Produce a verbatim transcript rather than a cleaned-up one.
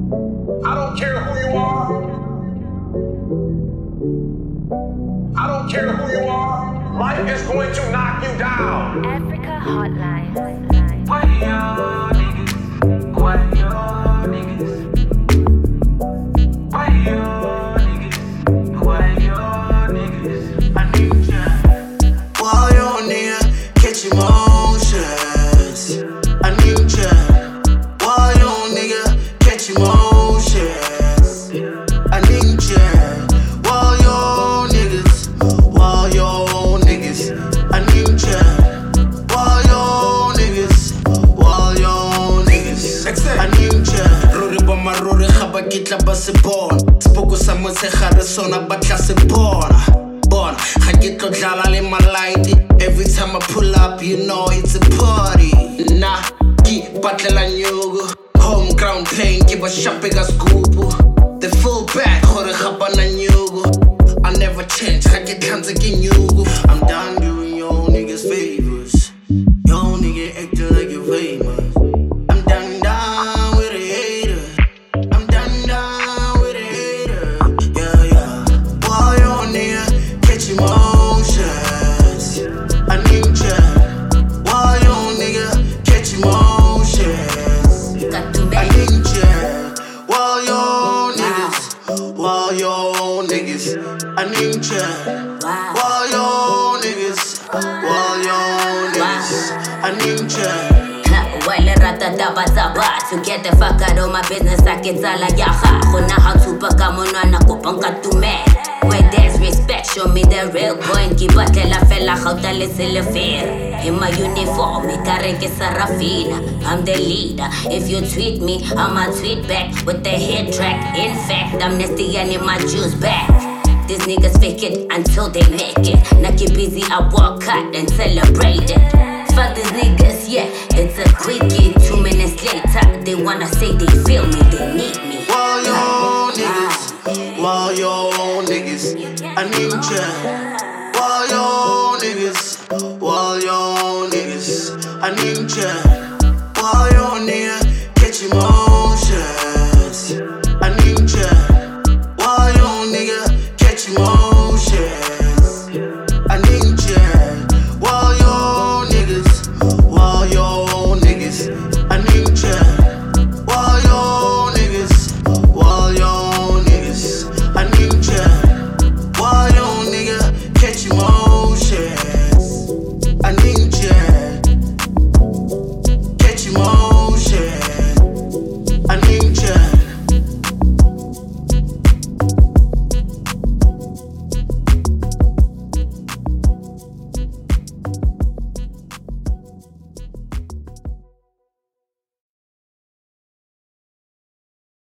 I don't care who you are. I don't care who you are. Life is going to knock you down. Africa Hotline. Why y'all niggas? Why y'all niggas? Why y'all niggas? Why y'all niggas? I need ya. Why y'all nigga catch emotions? I need ya. Why y'all nigga catch emotions? I need ya. Why y'all niggas? Why y'all niggas? I need ya. Why y'all niggas? Why y'all niggas? I need ya. Ruri ba maruri gaba kitla ba se bona. Spoko sa motshegare sona ba tla se bona. Bona ga ke tlo dlala le malaiti. Every time I pull up, you know it's a party. Nah, ke batlela nyugo. Home ground playing, give a shot big as scoop. The full back, gore gaba na nyugo. I never change, ga ke tlhanze ke nyugo. I'm done doing y'all niggas favors. Y'all nigga acting like you're famous. I'm done down with a hater. I'm done down with a hater. Yeah, yeah. Why y'all nigga catch emotions? I need ya. Why y'all nigga catch emotions? Got to I make need ya. Why y'all niggas? Why y'all niggas? I need ya. wow. Why y'all niggas? Why y'all niggas? I need ya. Wale rata taba taba. To get the fuck out of my business, I get all like yaha. Gona how to paka monwana kopanga to man. Where there's respect, show me the real coin. Keep a tela fella gauta le silver. In my uniform, me carry que Sarafina. I'm the leader. If you tweet me, I'ma tweet back with the hit track. In fact, I'm nasty and in my juice back. These niggas fake it until they make it. Now keep busy, I walk out and celebrate it. Fuck these niggas, yeah, it's a quickie. Two minutes later, they wanna say they feel me, they need me. Why y'all niggas? Why y'all niggas? I need ya.